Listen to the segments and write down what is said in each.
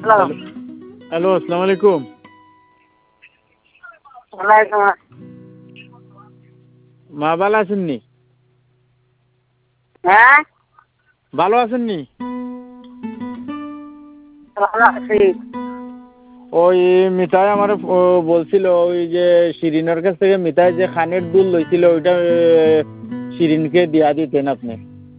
Hello hello, আসসালামু আলাইকুম। ওয়ালাইকুম মা ভালো আছেন নি? হ্যাঁ ভালো আছেন নি? ভালো আছি। ওই মিতাই আমার বলছিল ওই যে শিরিনের কাছ থেকে মিতাই যে খানের দুল লইছিল ওইটা শিরিনকে দিয়া দিতেন আপনি।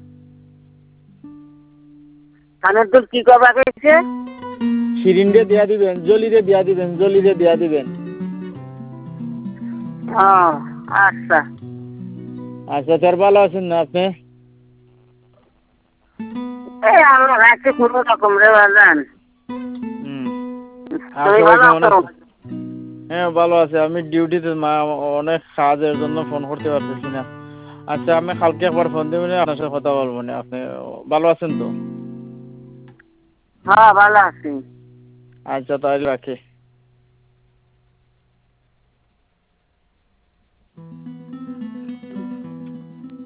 কানের দুল কি করবা গেছে? শিরিনকে দিয়া দিবেন, জলিরে দিয়া দিবেন, জলিরে দিয়া দিবেন। ও আচ্ছা। আচ্ছা, তার ভালো আছেন না আপনি? এই আমরা আছি কোনো রকম রে বাজান। হুম। আর তুমি সবাই ভালো কেমন আছো? আছে? হ্যাঁ, ভালো আছে। আমি ডিউটিতে, মা অনেক কাজের জন্য ফোন করতে পারতেছি না। আচ্ছা, আমি কালকে একবার ফোন দেবেন, আপনার সাথে কথা বলবো না। আপনি ভালো আছেন তো? হ্যাঁ ভালো আছি। আচ্ছা, তাহলে রাখি।